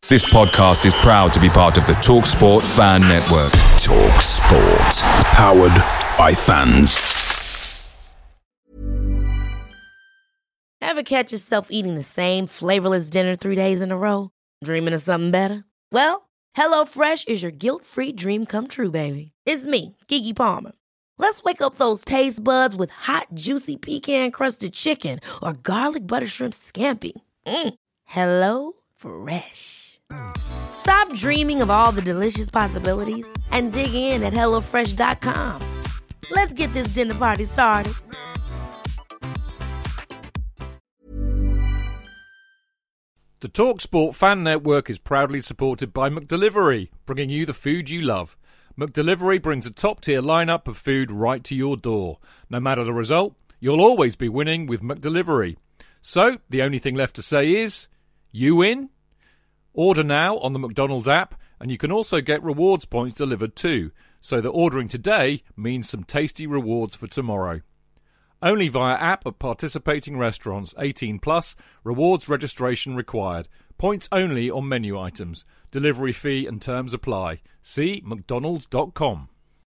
This podcast is proud to be part of the TalkSport Fan Network. TalkSport. Powered by fans. Ever catch yourself eating the same flavorless dinner 3 days in a row? Dreaming of something better? Well, HelloFresh is your guilt-free dream come true, baby. It's me, Keke Palmer. Let's wake up those taste buds with hot, juicy pecan-crusted chicken or garlic butter shrimp scampi. Hello Fresh. Stop dreaming of all the delicious possibilities and dig in at HelloFresh.com. Let's get this dinner party started. The TalkSport Fan Network is proudly supported by McDelivery, bringing you the food you love. McDelivery brings a top-tier lineup of food right to your door. No matter the result, you'll always be winning with McDelivery. So, the only thing left to say is, you win? Order now on the McDonald's app, and you can also get rewards points delivered too, so that ordering today means some tasty rewards for tomorrow. Only via app at participating restaurants. 18 plus. Rewards registration required. Points only on menu items. Delivery fee and terms apply. See mcdonalds.com.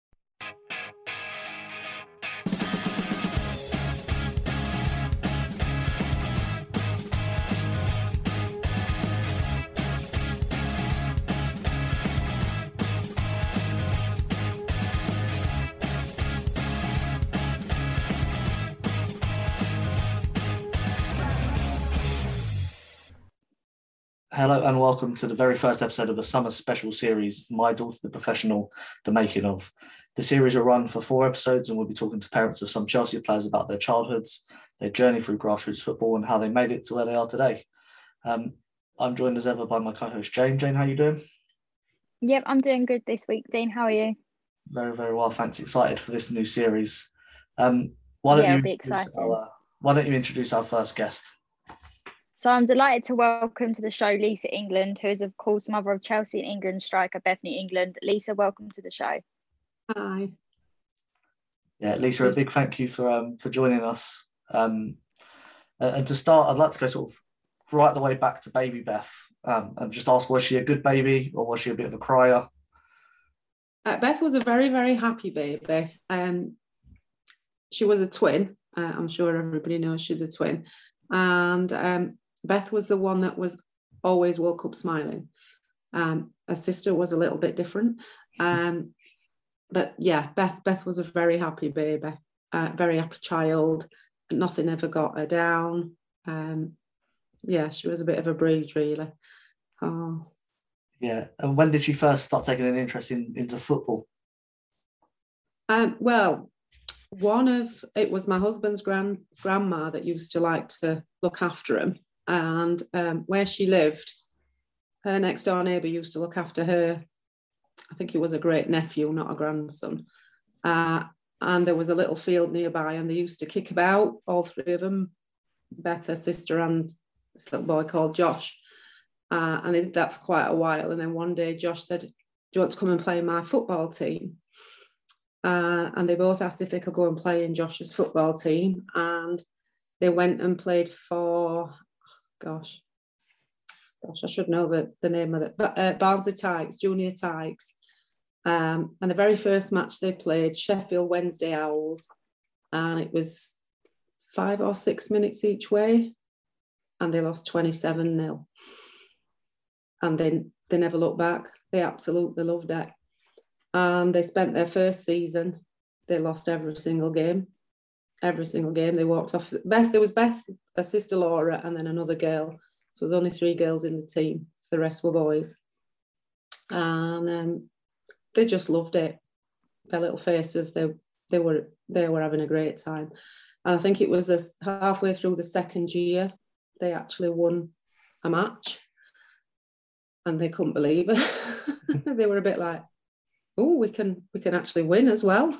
Hello and welcome to the very first episode of the summer special series, My Daughter the Professional, The Making Of. The series will run for 4 episodes and we'll be talking to parents of some Chelsea players about their childhoods, their journey through grassroots football and how they made it to where they are today. I'm joined as ever by my co-host Jane. Jane, how are you doing? Yep, I'm doing good this week. Dean, how are you? Very, very well, thanks. Excited for this new series. I'll be excited. Why don't you introduce our first guest? So I'm delighted to welcome to the show Lisa England, who is of course mother of Chelsea and England striker Bethany England. Lisa, welcome to the show. Hi. Yeah, Lisa, a big thank you for joining us. And to start, I'd like to go sort of right the way back to baby Beth and just ask, was she a good baby or was she a bit of a crier? Beth was a very, very happy baby. She was a twin. I'm sure everybody knows she's a twin. And Beth was the one that was always woke up smiling. Her sister was a little bit different. But yeah, Beth was a very happy baby, very happy child. Nothing ever got her down. Yeah, she was a bit of a breed, really. Oh. Yeah. And when did she first start taking an interest into football? Well, it was my husband's grandma that used to like to look after him. And where she lived, her next door neighbour used to look after her. I think he was a great nephew, not a grandson. And there was a little field nearby and they used to kick about, all 3 of them, Beth, her sister, and this little boy called Josh. And they did that for quite a while. And then one day Josh said, "Do you want to come and play in my football team?" And they both asked if they could go and play in Josh's football team. And they went and played for, gosh, I should know the name of it, Barnsley Tykes, Junior Tykes. And the very first match they played, Sheffield Wednesday Owls, and it was 5 or 6 minutes each way, and they lost 27-0. And then they never looked back. They absolutely loved it. And they spent their first season, they lost every single game. Every single game. They walked off. There was Beth, her sister Laura, and then another girl. So there was only 3 girls in the team. The rest were boys. And they just loved it. Their little faces, they were having a great time. And I think it was halfway through the second year, they actually won a match. And they couldn't believe it. They were a bit like, oh, we can actually win as well.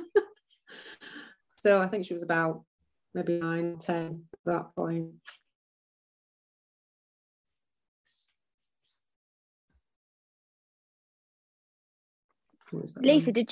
So I think she was about maybe 9, 10 at that point. Lisa, did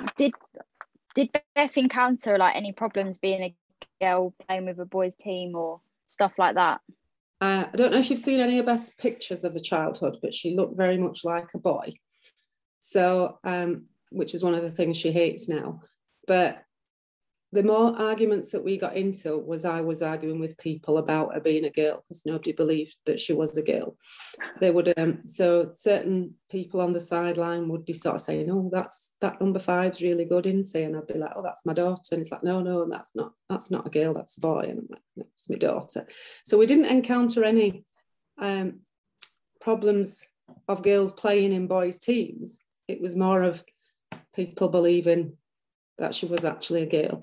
Beth encounter like any problems being a girl playing with a boys' team or stuff like that? I don't know if you've seen any of Beth's pictures of her childhood, but she looked very much like a boy. So, which is one of the things she hates now. But the more arguments that we got into was I was arguing with people about her being a girl because nobody believed that she was a girl. They would, so certain people on the sideline would be sort of saying, "Oh, that number 5's really good, isn't he?" And I'd be like, "Oh, that's my daughter." And it's like, "No, that's not a girl, that's a boy." And I'm like, "No, it's my daughter." So we didn't encounter any problems of girls playing in boys' teams. It was more of people believing that she was actually a girl.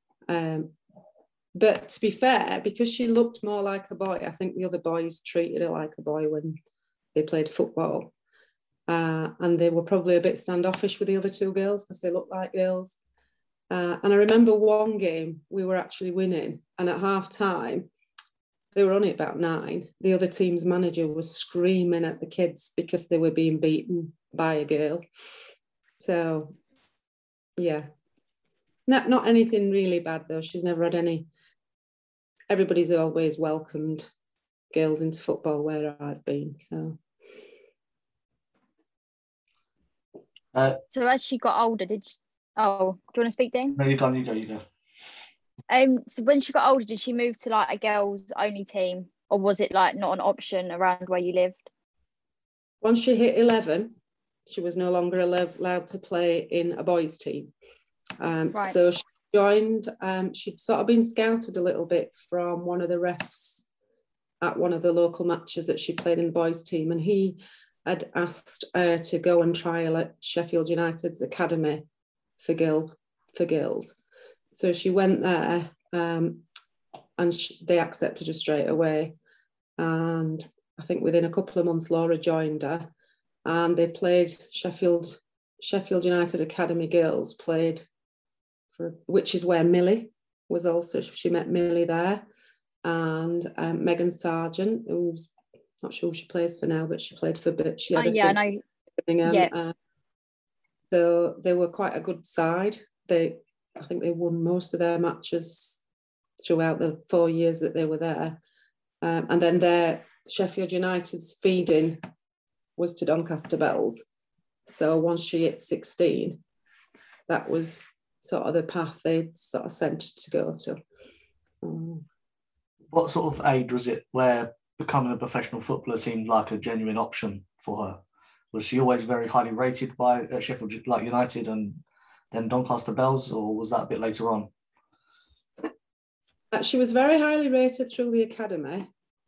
But to be fair, because she looked more like a boy, I think the other boys treated her like a boy when they played football. And they were probably a bit standoffish with the other 2 girls because they looked like girls. And I remember one game we were actually winning, and at half time, they were only about 9. The other team's manager was screaming at the kids because they were being beaten by a girl. So, yeah. Not anything really bad, though. She's never had any. Everybody's always welcomed girls into football where I've been. So as she got older, do you want to speak, Dean? No, you go. So when she got older, did she move to like a girls only team, or was it like not an option around where you lived? Once she hit 11, she was no longer allowed to play in a boys' team. Right. So she joined, she'd sort of been scouted a little bit from one of the refs at one of the local matches that she played in the boys' team, and he had asked her to go and trial at Sheffield United's academy for girls. So she went there, and they accepted her straight away. And I think within a couple of months, Laura joined her, and they played Sheffield United Academy girls played for, which is where Millie was also. She met Millie there, and Megan Sargent, who's not sure who she plays for now, but she played for. But she had I know. Birmingham. Yeah. So they were quite a good side. I think they won most of their matches throughout the 4 years that they were there. And then their Sheffield United's feeding was to Doncaster Bells. So once she hit 16, that was sort of the path they'd sort of sent to go to. What sort of age was it where becoming a professional footballer seemed like a genuine option for her? Was she always very highly rated by Sheffield United and then Doncaster Bells, or was that a bit later on? She was very highly rated through the academy.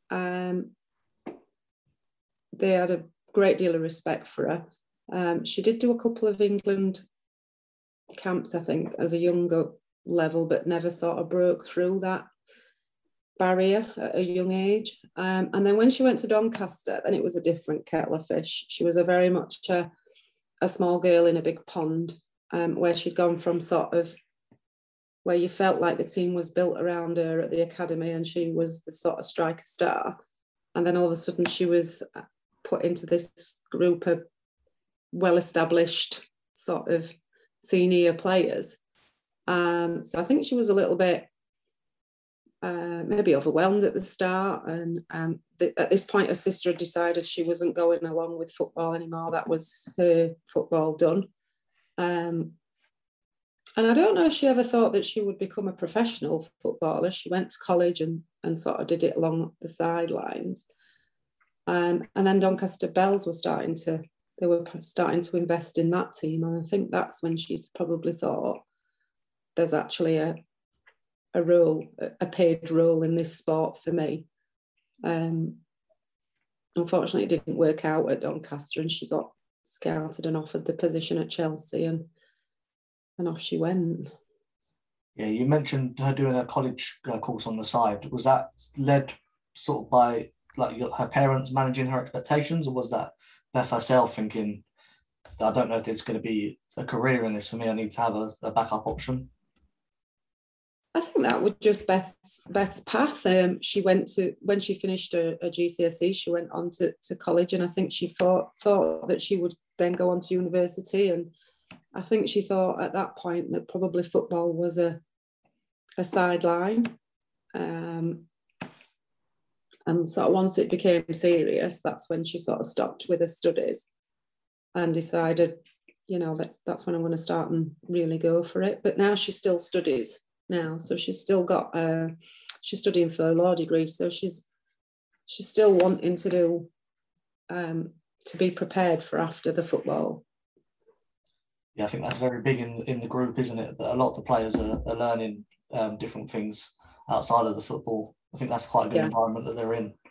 They had a great deal of respect for her. She did do a couple of England camps, I think, as a younger level, but never sort of broke through that barrier at a young age. And then when she went to Doncaster, then it was a different kettle of fish. She was very much a small girl in a big pond, where she'd gone from sort of where you felt like the team was built around her at the academy and she was the sort of striker star. And then all of a sudden she was put into this group of well-established sort of senior players. So I think she was a little bit maybe overwhelmed at the start. And at this point, her sister had decided she wasn't going along with football anymore. That was her football done. And I don't know if she ever thought that she would become a professional footballer. She went to college and sort of did it along the sidelines. And then Doncaster Bells were starting to invest in that team. And I think that's when she probably thought there's actually a paid role in this sport for me. Unfortunately, it didn't work out at Doncaster and she got scouted and offered the position at Chelsea and off she went. Yeah, you mentioned her doing a college course on the side. Was that led sort of by like her parents managing her expectations, or was that Beth herself thinking, I don't know if there's going to be a career in this for me, I need to have a backup option? I think that was just Beth's path. She went to, when she finished her GCSE, she went on to college, and I think she thought that she would then go on to university, and I think she thought at that point that probably football was a sideline. And And sort of once it became serious, that's when she sort of stopped with her studies and decided, you know, that's when I'm going to start and really go for it. But now she still studies now. So she's still got, she's studying for a law degree. So she's still wanting to do, to be prepared for after the football. Yeah, I think that's very big in the group, isn't it? That a lot of the players are learning different things outside of the football. I think that's quite a good environment that they're in.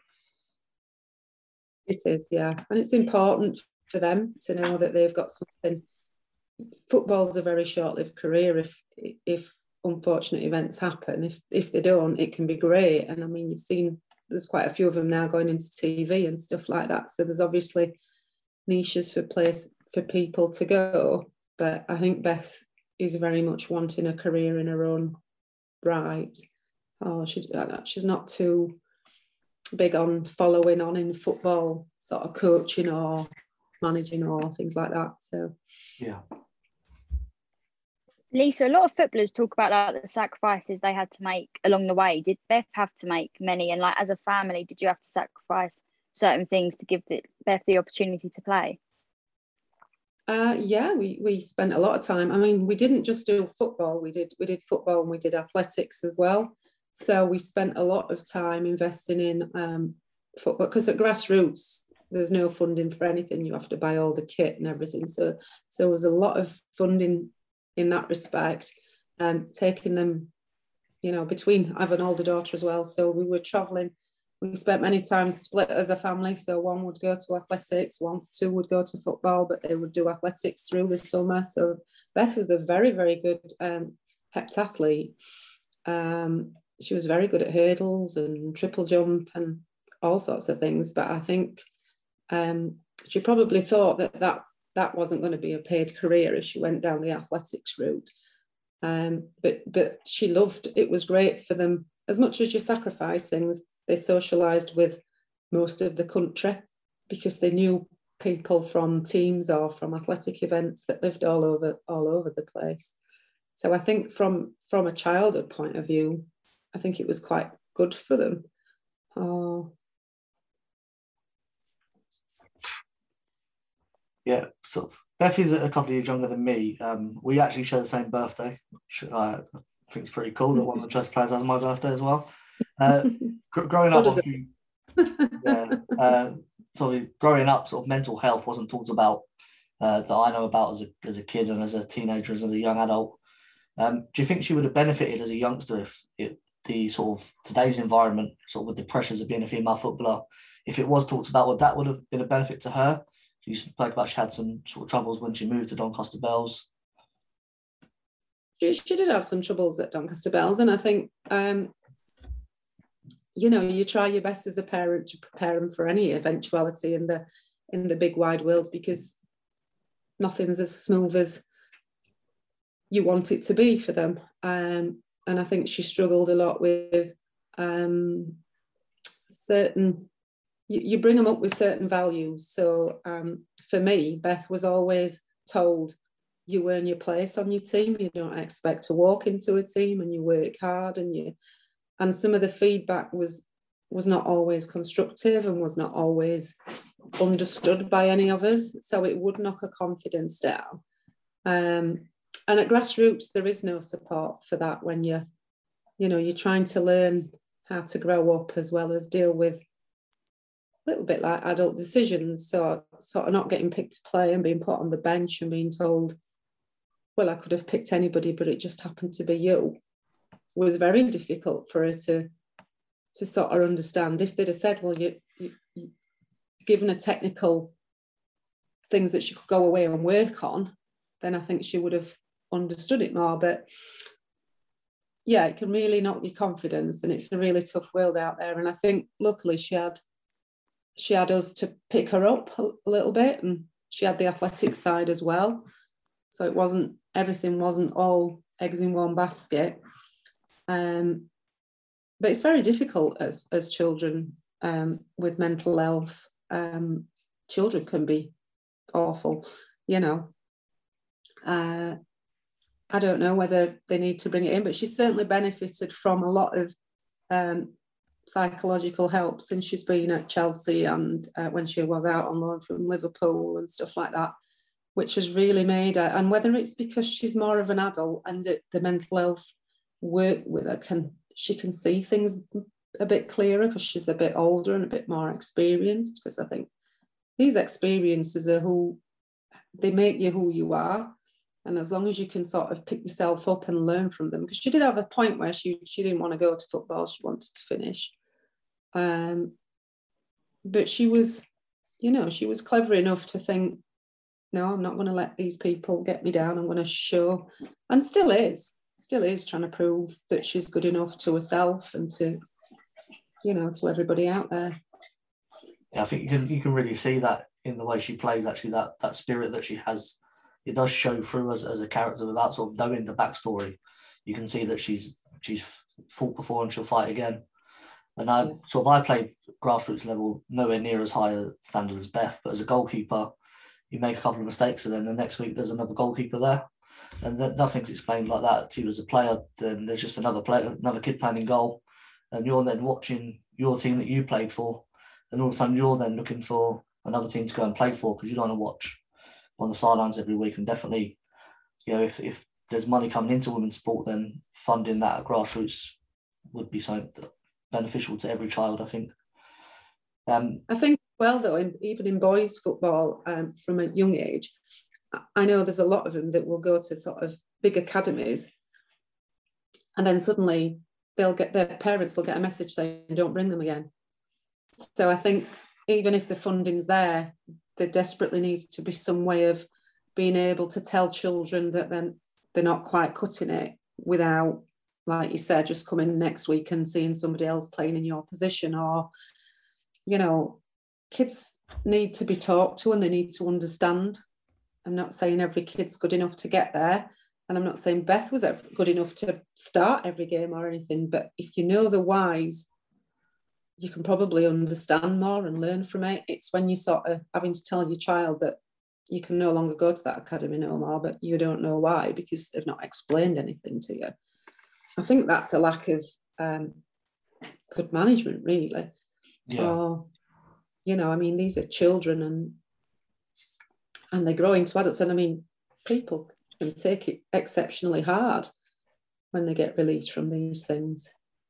It is, yeah. And it's important for them to know that they've got something. Football's a very short-lived career. If unfortunate events happen, if they don't, it can be great. And I mean, you've seen there's quite a few of them now going into TV and stuff like that. So there's obviously niches for people to go. But I think Beth is very much wanting a career in her own right. She's not too big on following on in football, sort of coaching or managing or things like that. So yeah. Lisa, a lot of footballers talk about like the sacrifices they had to make along the way. Did Beth have to make many? And like as a family, did you have to sacrifice certain things to give Beth the opportunity to play? Yeah, we spent a lot of time. I mean, we didn't just do football. We did football and we did athletics as well. So we spent a lot of time investing in football, because at grassroots there's no funding for anything. You have to buy all the kit and everything. So there was a lot of funding in that respect. Taking them, you know, between, I have an older daughter as well. So we were traveling. We spent many times split as a family. So one would go to athletics, two would go to football, but they would do athletics through the summer. So Beth was a very, very good heptathlete. She was very good at hurdles and triple jump and all sorts of things. But I think she probably thought that wasn't going to be a paid career if she went down the athletics route. But she loved it. Was great for them. As much as you sacrifice things, they socialised with most of the country because they knew people from teams or from athletic events that lived all over the place. So I think from a childhood point of view, I think it was quite good for them. Yeah, sort of. Beth is a couple of years younger than me. We actually share the same birthday, which I think is pretty cool that one of the Chelsea players has my birthday as well. Growing up, obviously, growing up, sort of mental health wasn't talked about that I know about as a kid and as a teenager, as a young adult. Do you think she would have benefited as a youngster if the sort of today's environment, sort of with the pressures of being a female footballer, if it was talked about, that would have been a benefit to her? You spoke about she had some sort of troubles when she moved to Doncaster Bells. She did have some troubles at Doncaster Bells, and I think you know, you try your best as a parent to prepare them for any eventuality in the big wide world, because nothing's as smooth as you want it to be for them. And I think she struggled a lot with certain. You bring them up with certain values. So for me, Beth was always told, you earn your place on your team. You don't expect to walk into a team, and you work hard, and some of the feedback was not always constructive and was not always understood by any of us. So it would knock a confidence down. And at grassroots, there is no support for that when you're trying to learn how to grow up as well as deal with a little bit like adult decisions. So sort of not getting picked to play and being put on the bench and being told, well, I could have picked anybody, but it just happened to be you, was very difficult for her to sort of understand. If they'd have said, well, you given her technical things that she could go away and work on, then I think she would have understood it more. But yeah, it can really knock your confidence, and it's a really tough world out there. And I think luckily she had us to pick her up a little bit, and she had the athletic side as well. So everything wasn't all eggs in one basket. But it's very difficult as children with mental health. Children can be awful, you know. I don't know whether they need to bring it in, but she certainly benefited from a lot of psychological help since she's been at Chelsea and when she was out on loan from Liverpool and stuff like that, which has really made her, and whether it's because she's more of an adult and the mental health work with her, she can see things a bit clearer because she's a bit older and a bit more experienced, because I think these experiences are they make you who you are. And as long as you can sort of pick yourself up and learn from them, because she did have a point where she didn't want to go to football, she wanted to finish. But she was clever enough to think, no, I'm not going to let these people get me down. I'm going to show, and still is trying to prove that she's good enough to herself and to everybody out there. Yeah, I think you can really see that in the way she plays, actually, that spirit that she has. It does show through as a character without sort of knowing the backstory. You can see that she's fought before and she'll fight again. And I played grassroots level, nowhere near as high a standard as Beth, but as a goalkeeper, you make a couple of mistakes and then the next week there's another goalkeeper there. And nothing's explained like that to you as a player. Then there's just another kid playing in goal, and you're then watching your team that you played for, and all of a sudden you're then looking for another team to go and play for because you don't want to watch on the sidelines every week. And definitely, if there's money coming into women's sport, then funding that at grassroots would be something beneficial to every child, I think. I think, well, though, even in boys' football, from a young age, I know there's a lot of them that will go to sort of big academies, and then suddenly their parents will get a message saying, don't bring them again. So I think even if the funding's there desperately needs to be some way of being able to tell children that then they're not quite cutting it without, like you said, just coming next week and seeing somebody else playing in your position. Or, kids need to be talked to and they need to understand. I'm not saying every kid's good enough to get there, and I'm not saying Beth was good enough to start every game or anything, but if you know the whys, you can probably understand more and learn from it. It's when you sort of having to tell your child that you can no longer go to that academy no more, but you don't know why because they've not explained anything to you. I think that's a lack of good management, really. Yeah. Or, these are children and they grow into adults. And people can take it exceptionally hard when they get released from these things,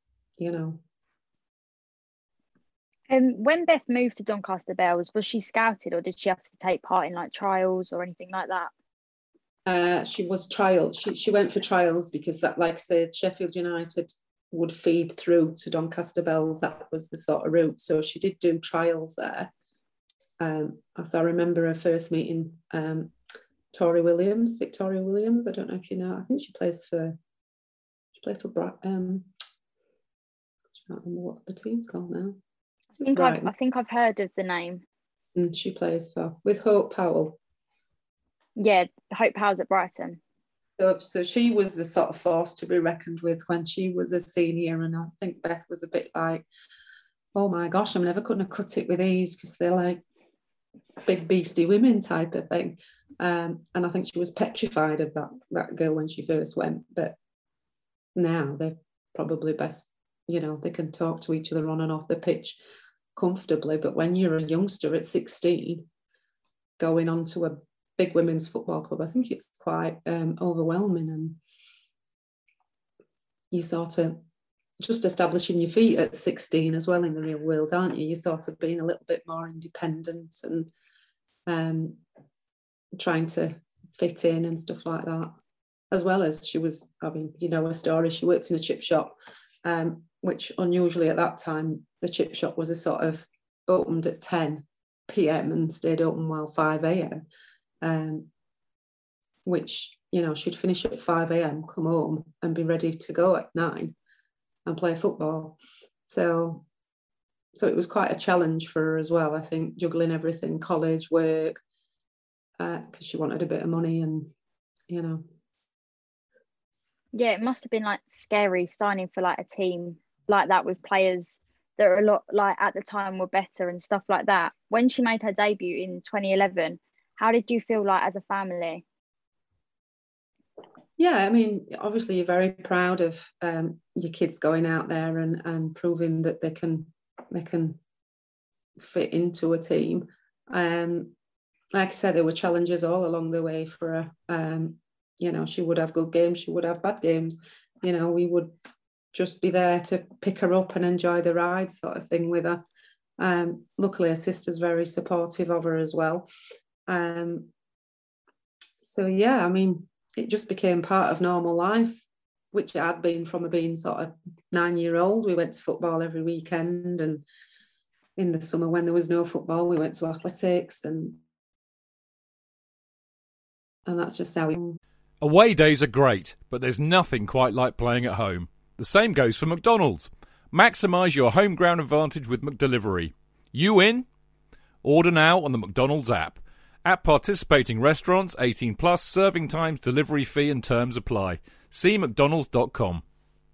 When Beth moved to Doncaster Bells, was she scouted or did she have to take part in like trials or anything like that? She was trial. She went for trials because that, like I said, Sheffield United would feed through to Doncaster Bells. That was the sort of route. So she did do trials there. As I remember her first meeting Victoria Williams. I don't know if you know. I think she played for I can't remember what the team's called now. I think I've heard of the name. She plays with Hope Powell. Yeah, Hope Powell's at Brighton. So she was the sort of force to be reckoned with when she was a senior, and I think Beth was a bit like, oh my gosh, I'm never going to cut it with these because they're like big beastie women type of thing. And I think she was petrified of that girl when she first went, but now they're probably best, they can talk to each other on and off the pitch comfortably. But when you're a youngster at 16 going on to a big women's football club, I think it's quite overwhelming, and you sort of just establishing your feet at 16 as well in the real world, aren't you? You're sort of being a little bit more independent and trying to fit in and stuff like that. As well as she was, her story, she worked in a chip shop, which unusually at that time, the chip shop was a sort of opened at 10 p.m. and stayed open while 5 a.m. Which, she'd finish at 5 a.m, come home and be ready to go at 9 and play football. So it was quite a challenge for her as well, I think, juggling everything, college, work, because she wanted a bit of money and, Yeah, it must have been like scary signing for like a team like that with players that are a lot like at the time were better and stuff like that. When she made her debut in 2011, how did you feel like as a family? Yeah, I mean, obviously you're very proud of your kids going out there and proving that they can fit into a team. Like I said, there were challenges all along the way for her. She would have good games, she would have bad games. We would just be there to pick her up and enjoy the ride sort of thing with her. Luckily, her sister's very supportive of her as well. So, yeah, I mean, it just became part of normal life, which it had been from her being sort of 9-year-old. We went to football every weekend, and in the summer when there was no football, we went to athletics, and that's just how we... Away days are great, but there's nothing quite like playing at home. The same goes for McDonald's. Maximise your home ground advantage with McDelivery. You in? Order now on the McDonald's app. At participating restaurants, 18 plus, serving times, delivery fee and terms apply. See mcdonalds.com.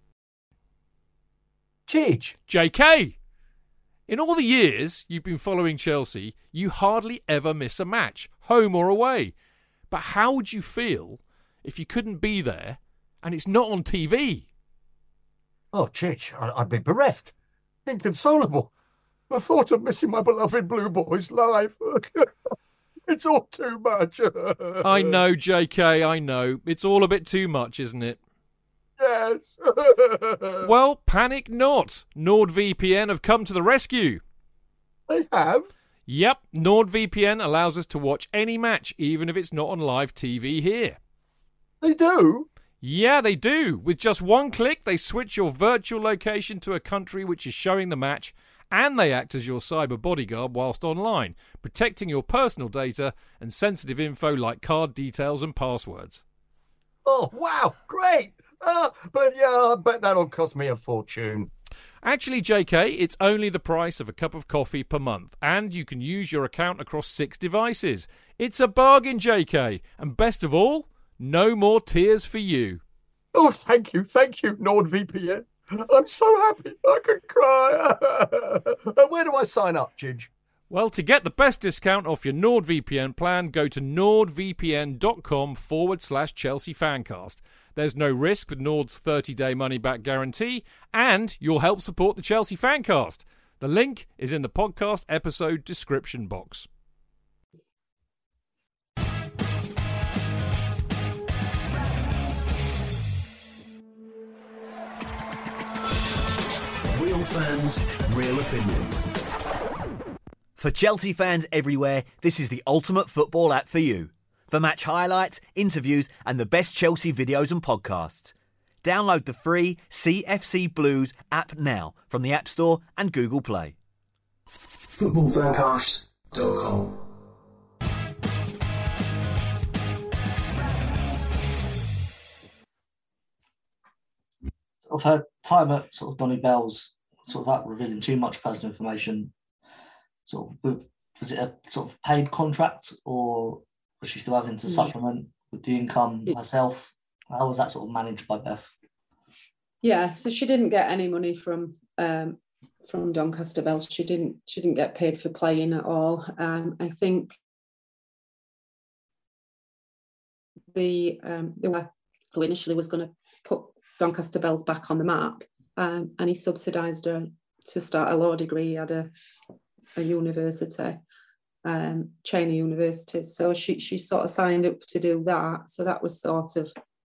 Cheech. JK! In all the years you've been following Chelsea, you hardly ever miss a match, home or away. But how would you feel if you couldn't be there and it's not on TV? Oh, Chich, I'd be bereft. Inconsolable. The thought of missing my beloved Blue Boys live. It's all too much. I know, JK, I know. It's all a bit too much, isn't it? Yes. Well, panic not. NordVPN have come to the rescue. They have? Yep, NordVPN allows us to watch any match, even if it's not on live TV here. They do? Yeah, they do. With just one click, they switch your virtual location to a country which is showing the match, and they act as your cyber bodyguard whilst online, protecting your personal data and sensitive info like card details and passwords. Oh, wow, great. But yeah, I bet that'll cost me a fortune. Actually, JK, it's only the price of a cup of coffee per month, and you can use your account across 6 devices. It's a bargain, JK, and best of all, no more tears for you. Oh, thank you, NordVPN. I'm so happy I could cry. Where do I sign up, Chidge? Well, to get the best discount off your NordVPN plan, go to nordvpn.com/Chelsea Fancast. There's no risk with Nord's 30-day money-back guarantee, and you'll help support the Chelsea Fancast. The link is in the podcast episode description box. Real fans, real opinions. For Chelsea fans everywhere, this is the ultimate football app for you. For match highlights, interviews and the best Chelsea videos and podcasts. Download the free CFC Blues app now from the App Store and Google Play. Footballfancast.com. Of her time at sort of Donny Bell's, sort of that revealing too much personal information, sort of, was it a sort of paid contract, or was she still having to supplement with the income herself? How was that sort of managed by Beth? Yeah, so she didn't get any money from Doncaster Bell. She didn't get paid for playing at all. I think the who initially was going to put Doncaster Bells back on the map, and he subsidised her to start a law degree. He had a university, chain of universities. So she sort of signed up to do that. So that was sort of,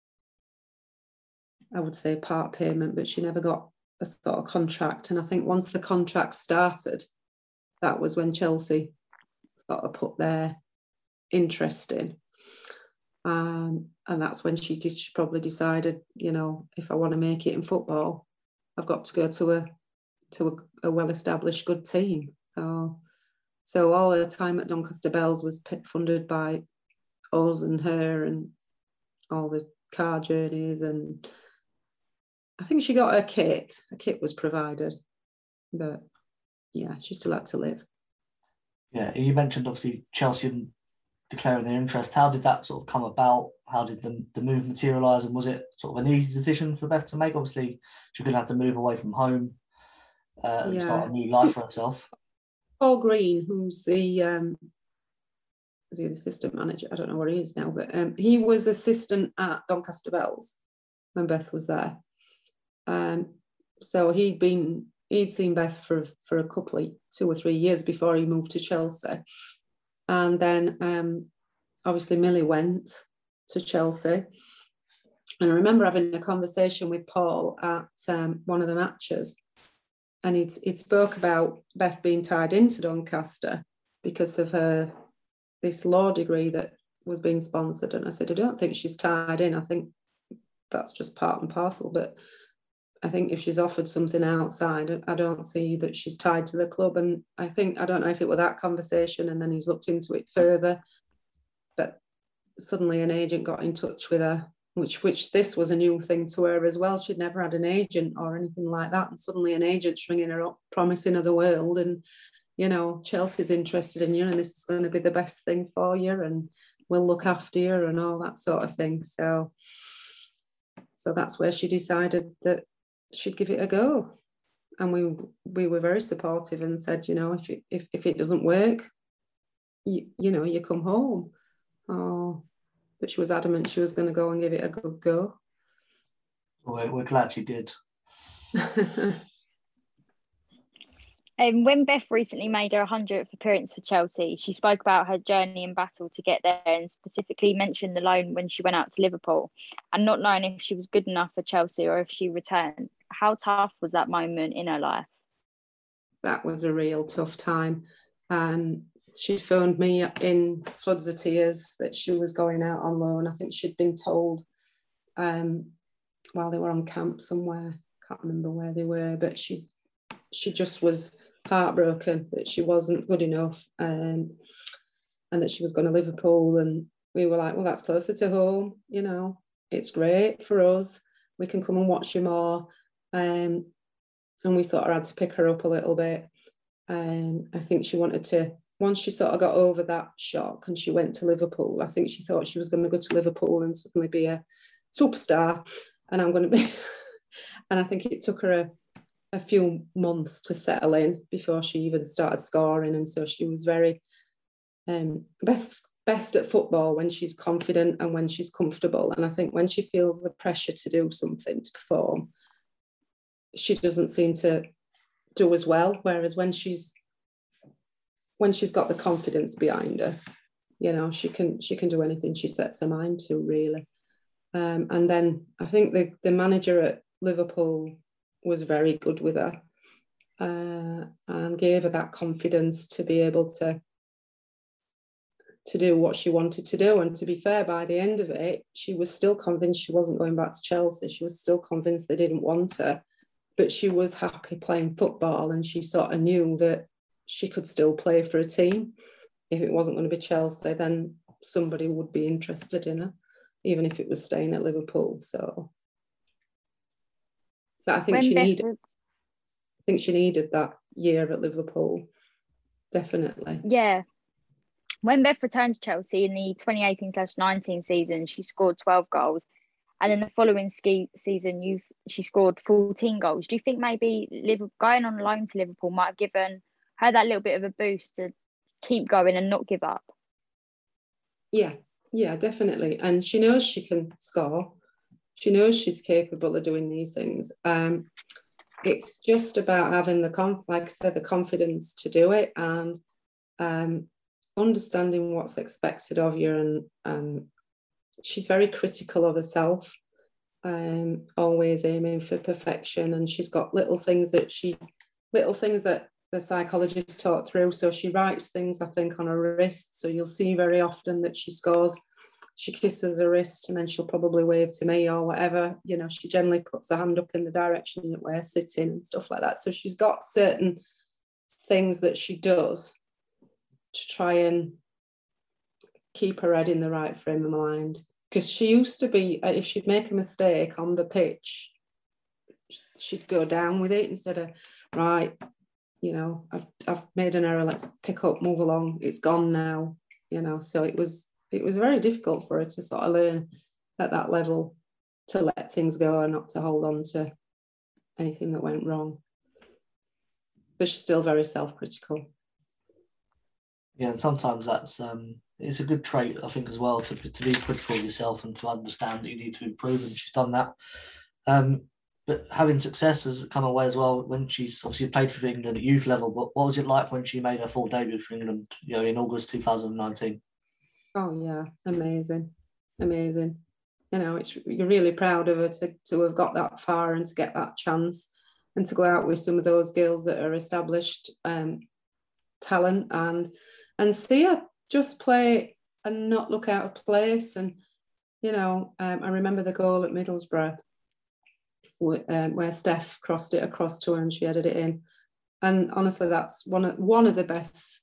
I would say, part payment, but she never got a sort of contract. And I think once the contract started, that was when Chelsea sort of put their interest in. And that's when she probably decided, if I want to make it in football, I've got to go to a well-established, good team. So all her time at Doncaster Bells was funded by us and her, and all the car journeys, and I think she got her kit. A kit was provided, but yeah, she still had to live. Yeah, you mentioned obviously Chelsea declaring their interest. How did that sort of come about? How did the move materialise, and was it sort of an easy decision for Beth to make? Obviously, she's going to have to move away from home and start a new life for herself. Paul Green, who's the was he the assistant manager? I don't know where he is now, but he was assistant at Doncaster Bells when Beth was there. So he'd seen Beth for a couple of 2 or 3 years before he moved to Chelsea. And then obviously Millie went to Chelsea. And I remember having a conversation with Paul at one of the matches. And he'd spoke about Beth being tied into Doncaster because of this law degree that was being sponsored. And I said, I don't think she's tied in. I think that's just part and parcel. But I think if she's offered something outside, I don't see that she's tied to the club. And I don't know if it were that conversation and then he's looked into it further. But suddenly an agent got in touch with her, which this was a new thing to her as well. She'd never had an agent or anything like that. And suddenly an agent's ringing her up, promising her the world. And, you know, Chelsea's interested in you and this is going to be the best thing for you and we'll look after you and all that sort of thing. So that's where she decided that she'd give it a go. And we were very supportive and said, you know, if it doesn't work, you know, you come home. But she was adamant she was going to go and give it a good go. We're glad she did. When Beth recently made her 100th appearance for Chelsea, she spoke about her journey and battle to get there and specifically mentioned the loan when she went out to Liverpool and not knowing if she was good enough for Chelsea or if she returned. How tough was that moment in her life? That was a real tough time. She phoned me in floods of tears that she was going out on loan. I think she'd been told while they were on camp somewhere. Can't remember where they were, but she just was heartbroken that she wasn't good enough and that she was going to Liverpool. And we were like, well, that's closer to home. You know, it's great for us. We can come and watch you more. And we sort of had to pick her up a little bit. I think she wanted to, once she sort of got over that shock and she went to Liverpool, I think she thought she was going to go to Liverpool and suddenly be a superstar. And I'm going to be, and I think it took her a few months to settle in before she even started scoring. And so she was very best at football when she's confident and when she's comfortable. And I think when she feels the pressure to do something, to perform, she doesn't seem to do as well. Whereas when she's got the confidence behind her, you know, she can do anything she sets her mind to, really. And then I think the manager at Liverpool was very good with her and gave her that confidence to be able to do what she wanted to do. And to be fair, by the end of it, she was still convinced she wasn't going back to Chelsea. She was still convinced they didn't want her, but she was happy playing football and she sort of knew that she could still play for a team. If it wasn't going to be Chelsea, then somebody would be interested in her, even if it was staying at Liverpool. So, but I think she needed that year at Liverpool, definitely. Yeah. When Beth returned to Chelsea in the 2018/19 season, she scored 12 goals. And in the following season, she scored 14 goals. Do you think maybe going on loan to Liverpool might have given her that little bit of a boost to keep going and not give up? Yeah, definitely. And she knows she can score. She knows she's capable of doing these things. It's just about having the confidence to do it and understanding what's expected of you. And she's very critical of herself, always aiming for perfection. And she's got little things that the psychologist taught through. So she writes things, I think, on her wrist. So you'll see very often that she scores, she kisses her wrist and then she'll probably wave to me or whatever. You know, she generally puts her hand up in the direction that we're sitting and stuff like that. So she's got certain things that she does to try and keep her head in the right frame of mind. Because she used to be, if she'd make a mistake on the pitch, she'd go down with it instead of, right, you know, I've made an error, let's pick up, move along, it's gone now, you know. So it was very difficult for her to sort of learn at that level to let things go and not to hold on to anything that went wrong. But she's still very self-critical. Yeah, and sometimes that's it's a good trait, I think, as well, to be critical of yourself and to understand that you need to improve, and she's done that. But having success has come away as well when she's obviously played for England at youth level. But what was it like when she made her full debut for England, in August 2019? Oh yeah, amazing. You're really proud of her to have got that far and to get that chance and to go out with some of those girls that are established talent and see her just play and not look out of place. And I remember the goal at Middlesbrough where Steph crossed it across to her and she headed it in. And honestly, that's one of the best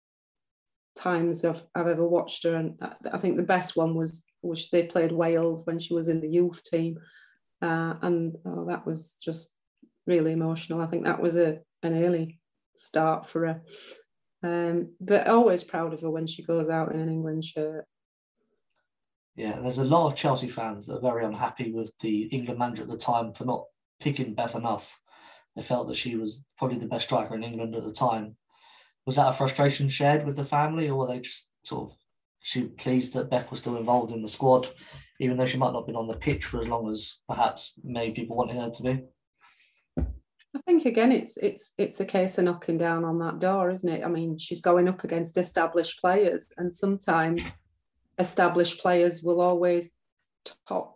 times I've ever watched her. And I think the best one was they played Wales when she was in the youth team. That was just really emotional. I think that was an early start for her. But always proud of her when she goes out in an England shirt. Yeah, there's a lot of Chelsea fans that are very unhappy with the England manager at the time for not picking Beth enough. They felt that she was probably the best striker in England at the time. Was that a frustration shared with the family, or were they just sort of pleased that Beth was still involved in the squad, even though she might not have been on the pitch for as long as perhaps many people wanted her to be? I think again, it's a case of knocking down on that door, isn't it? I mean, she's going up against established players, and sometimes established players will always top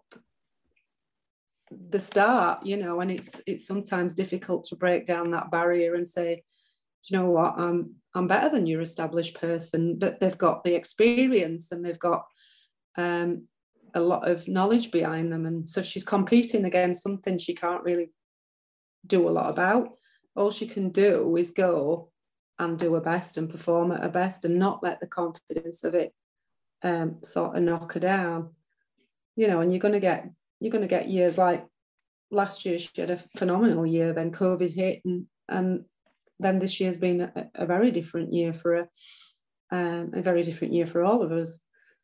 the start, and it's sometimes difficult to break down that barrier and say, you know what, I'm better than your established person, but they've got the experience and they've got a lot of knowledge behind them, and so she's competing against something she can't really do a lot about. All she can do is go and do her best and perform at her best and not let the confidence of it sort of knock her down, and you're going to get years like last year. She had a phenomenal year, then COVID hit, and then this year's been a very different year for her, a very different year for all of us.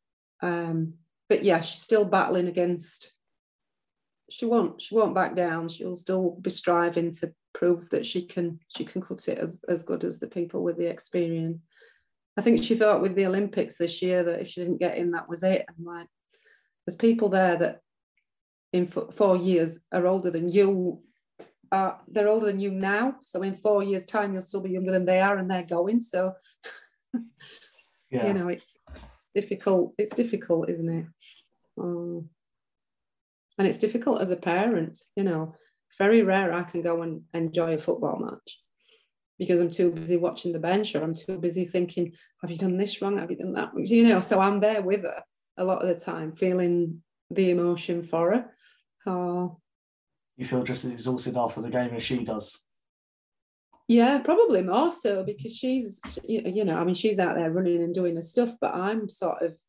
But yeah, she's still battling against. She won't back down. She'll still be striving to prove that she can cut it as good as the people with the experience. I think she thought with the Olympics this year that if she didn't get in, that was it. And like, there's people there that in 4 years are older than you. They're older than you now. So in 4 years' time, you'll still be younger than they are, and they're going. So, yeah. It's difficult. It's difficult, isn't it? And it's difficult as a parent. It's very rare I can go and enjoy a football match because I'm too busy watching the bench, or I'm too busy thinking, have you done this wrong? Have you done that wrong? So I'm there with her a lot of the time, feeling the emotion for her. You feel just as exhausted after the game as she does? Yeah, probably more so, because she's, she's out there running and doing her stuff, but I'm sort of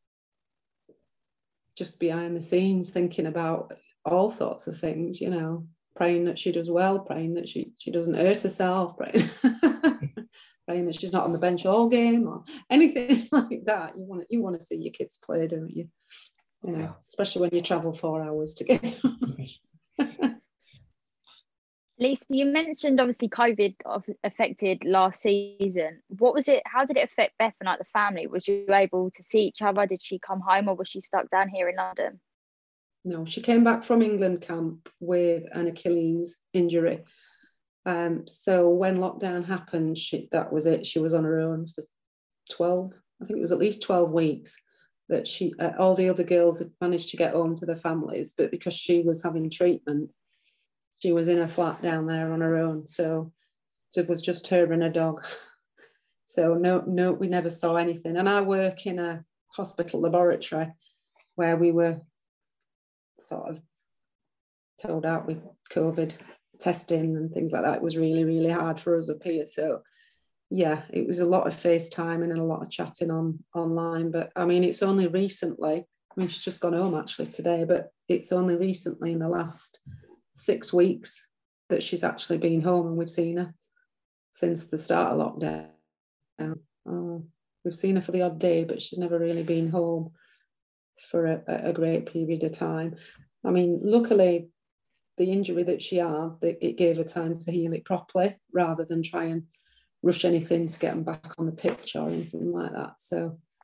just behind the scenes thinking about all sorts of things, praying that she does well, praying that she doesn't hurt herself, praying that she's not on the bench all game or anything like that. You want to see your kids play, don't you? Yeah. Especially when you travel 4 hours to get to Lisa, you mentioned obviously COVID affected last season. What was it? How did it affect Beth and the family? Was you able to see each other? Did she come home, or was she stuck down here in London? No, she came back from England camp with an Achilles injury. So when lockdown happened, that was it. She was on her own for 12, I think it was at least 12 weeks that all the other girls had managed to get home to their families, but because she was having treatment, she was in a flat down there on her own. So it was just her and a dog. So no, we never saw anything. And I work in a hospital laboratory where we were sort of told out with COVID testing and things like that. It was really, really hard for us up here. So yeah, it was a lot of FaceTiming and a lot of chatting online. But I mean, it's only recently, she's just gone home actually today, but it's only recently in the last 6 weeks that she's actually been home, and we've seen her since the start of lockdown. We've seen her for the odd day, but she's never really been home for a great period of time. I mean, luckily, the injury that she had, it gave her time to heal it properly rather than try and rush anything to get them back on the pitch or anything like that. So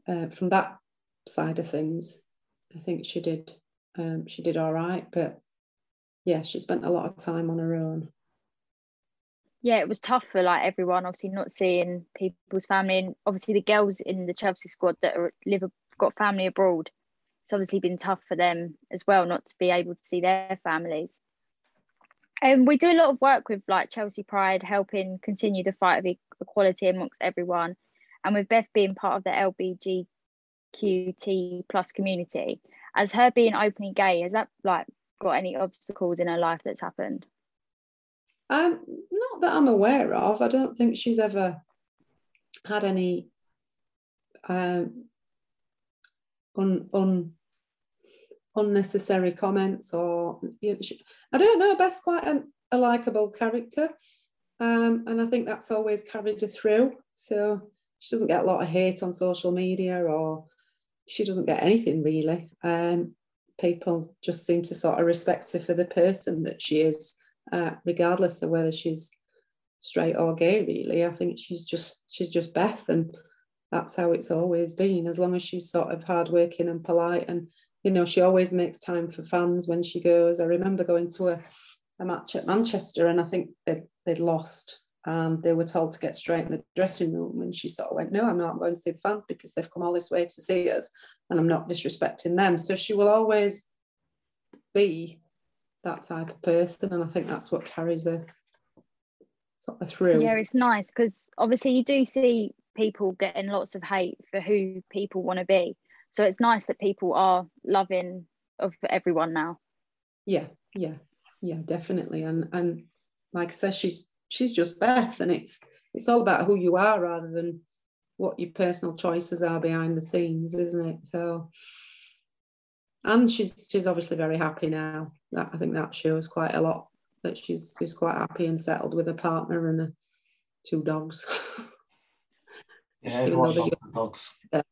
from that side of things, I think she did all right. But yeah, she spent a lot of time on her own. Yeah, it was tough for like everyone, obviously not seeing people's family, and obviously the girls in the Chelsea squad that got family abroad. It's obviously been tough for them as well not to be able to see their families. And we do a lot of work with like Chelsea Pride, helping continue the fight of equality amongst everyone. And with Beth being part of the LGBTQT plus community, as her being openly gay, has that like got any obstacles in her life that's happened? Not that I'm aware of. I don't think she's ever had any unnecessary comments, or I don't know. Beth's quite a likable character, and I think that's always carried her through. So she doesn't get a lot of hate on social media, or she doesn't get anything really. People just seem to sort of respect her for the person that she is, regardless of whether she's straight or gay. Really, I think she's just Beth, and that's how it's always been. As long as she's sort of hardworking and polite, and she always makes time for fans when she goes. I remember going to a match at Manchester, and I think they'd lost, and they were told to get straight in the dressing room, and she sort of went, "No, I'm not going to see the fans because they've come all this way to see us, and I'm not disrespecting them." So she will always be that type of person, and I think that's what carries her sort of through. Yeah, it's nice because obviously you do see people getting lots of hate for who people want to be. So it's nice that people are loving of everyone now. Yeah, definitely. And like I said, she's just Beth, and it's all about who you are rather than what your personal choices are behind the scenes, isn't it? So, and she's obviously very happy now. I think that shows quite a lot, that she's quite happy and settled with a partner and 2 dogs. Yeah, everyone loves the dogs.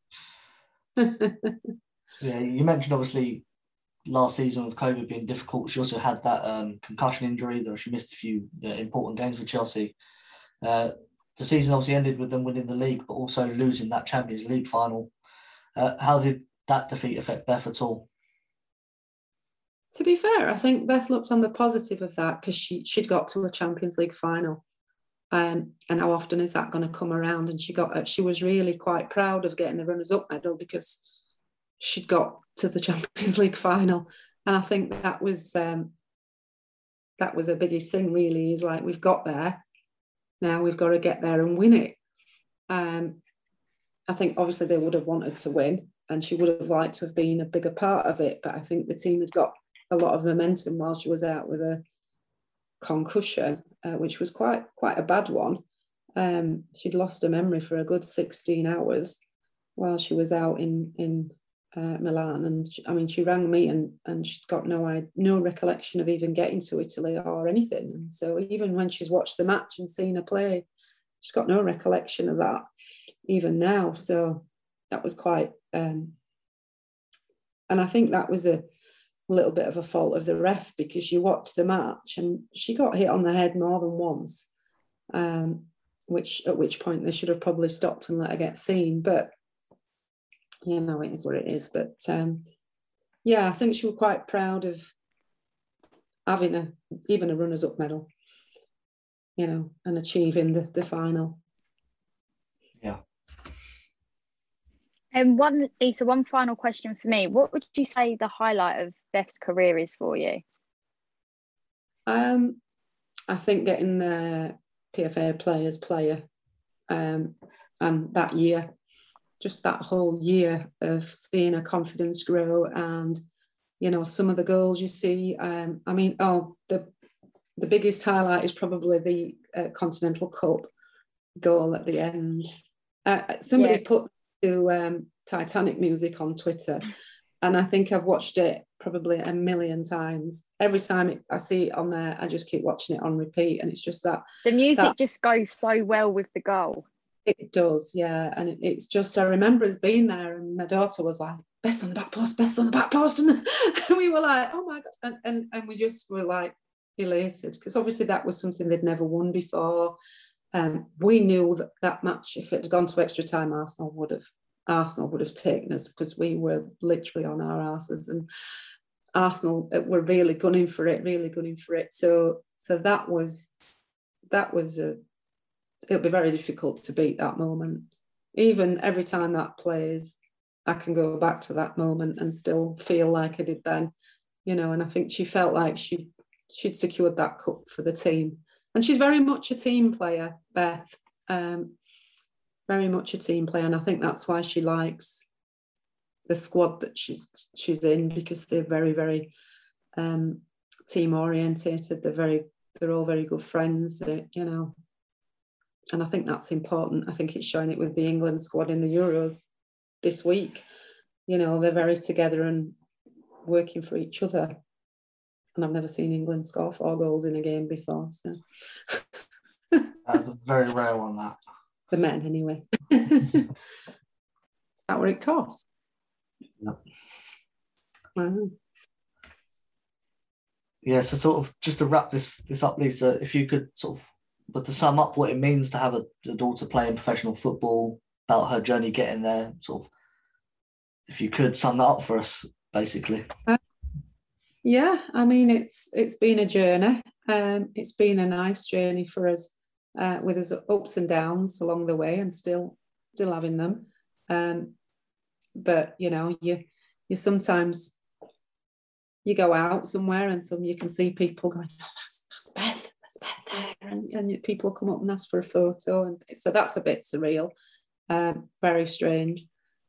Yeah, you mentioned obviously last season with COVID being difficult. She also had that concussion injury, though she missed a few important games for Chelsea. The season obviously ended with them winning the league, but also losing that Champions League final. How did that defeat affect Beth at all? To be fair, I think Beth looked on the positive of that because she'd got to a Champions League final. And how often is that going to come around? And she was really quite proud of getting the runners-up medal because she'd got to the Champions League final. And I think that was her biggest thing, really, is like, we've got there. Now we've got to get there and win it. I think obviously they would have wanted to win, and she would have liked to have been a bigger part of it. But I think the team had got a lot of momentum while she was out with a concussion, which was quite a bad one. She'd lost her memory for a good 16 hours while she was out in Milan, and she rang me and she'd got no recollection of even getting to Italy or anything. And so even when she's watched the match and seen her play, she's got no recollection of that even now. So that was quite and I think that was a little bit of a fault of the ref, because you watched the match and she got hit on the head more than once, at which point they should have probably stopped and let her get seen. But it is what it is. But I think she was quite proud of having even a runners-up medal, and achieving the final. Yeah. And Lisa, one final question for me. What would you say the highlight of Beth's career is for you? I think getting the PFA Players Player, and that year, just that whole year of seeing her confidence grow, and some of the goals you see. The biggest highlight is probably the Continental Cup goal at the end. Somebody put to Titanic music on Twitter, and I think I've watched it probably a million times. Every time I see it on there, I just keep watching it on repeat, and it's just that the music just goes so well with the goal. It does, yeah. And it's just, I remember us being there, and my daughter was like, "Beth's on the back post, Beth's on the back post," and we were like, "Oh my God," and we just were like elated, because obviously that was something they'd never won before. We knew that match, if it had gone to extra time, Arsenal would have Arsenal would have taken us, because we were literally on our asses, and Arsenal were really gunning for it. So that was it'll be very difficult to beat that moment. Even every time that plays, I can go back to that moment and still feel like I did then, and I think she felt like she'd secured that cup for the team. And she's very much a team player, Beth, very much a team player. And I think that's why she likes the squad that she's in, because they're very, very team orientated. They're all very good friends, and I think that's important. I think it's showing it with the England squad in the Euros this week. They're very together and working for each other. And I've never seen England score 4 goals in a game before. So that's a very rare one, that. The men, anyway. Is that what it costs? Yep. Wow. Yeah, so sort of just to wrap this up, Lisa, if you could but to sum up what it means to have a daughter playing professional football, about her journey getting there, if you could sum that up for us, basically. Yeah, I mean, it's been a journey. It's been a nice journey for us, with its ups and downs along the way, and still having them. But you sometimes you go out somewhere and you can see people going, oh, that's Beth there, and people come up and ask for a photo, and so that's a bit surreal, very strange.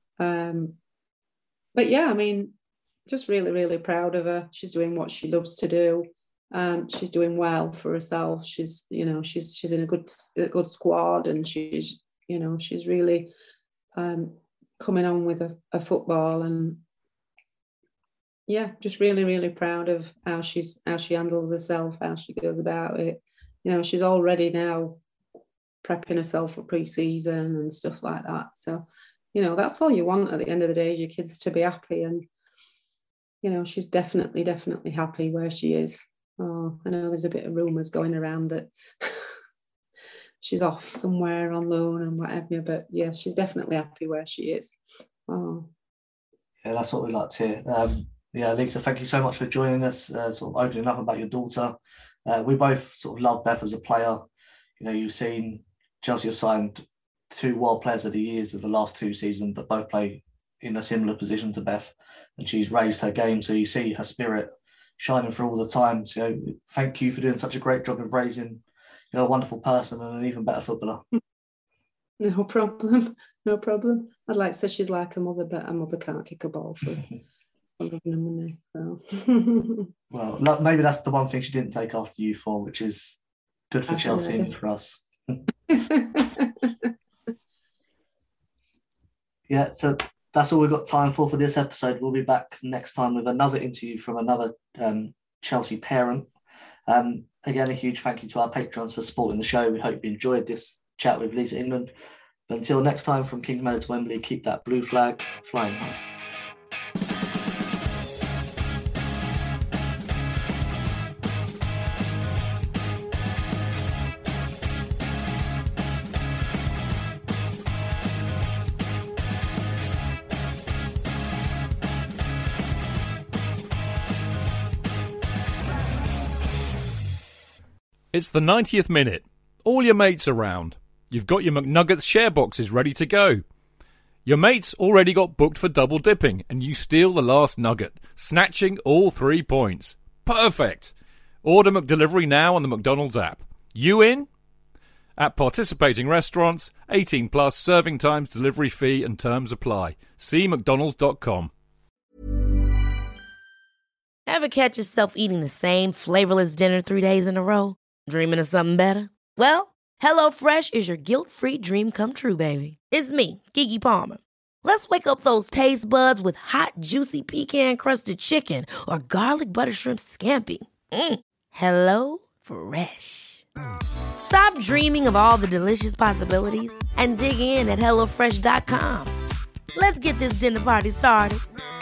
But yeah, I mean, just really, really proud of her. She's doing what she loves to do. She's doing well for herself. She's in a good squad, and she's really coming on with a football, and yeah, just really, really proud of how she handles herself, how she goes about it. She's already now prepping herself for pre-season and stuff like that. So, that's all you want at the end of the day, is your kids to be happy. And, she's definitely happy where she is. Oh, I know there's a bit of rumours going around that she's off somewhere on loan and whatever, but yeah, she's definitely happy where she is. Oh. Yeah, that's what we like to hear. Yeah, Lisa, thank you so much for joining us, opening up about your daughter. We both love Beth as a player. You've seen Chelsea have signed 2 World Players of the Years of the last 2 seasons that both play in a similar position to Beth, and she's raised her game, so you see her spirit shining through all the time. So thank you for doing such a great job of raising a wonderful person and an even better footballer. No problem. I'd like to say she's like a mother, but a mother can't kick a ball for money. So. Well, maybe that's the one thing she didn't take after you for, which is good for Chelsea and for us. Yeah, so that's all we've got time for this episode. We'll be back next time with another interview from another Chelsea parent. Again, a huge thank you to our patrons for supporting the show. We hope you enjoyed this chat with Lisa England. But until next time, from King Miller to Wembley, keep that blue flag flying high. It's the 90th minute. All your mates around. You've got your McNuggets share boxes ready to go. Your mates already got booked for double dipping, and you steal the last nugget, snatching all 3 points. Perfect. Order McDelivery now on the McDonald's app. You in? At participating restaurants, 18 plus, serving times, delivery fee and terms apply. See mcdonalds.com. Ever catch yourself eating the same flavorless dinner 3 days in a row? Dreaming of something better? Well, HelloFresh is your guilt-free dream come true, baby. It's me, Keke Palmer. Let's wake up those taste buds with hot, juicy pecan-crusted chicken or garlic butter shrimp scampi. Hello Fresh. Stop dreaming of all the delicious possibilities and dig in at HelloFresh.com. Let's get this dinner party started.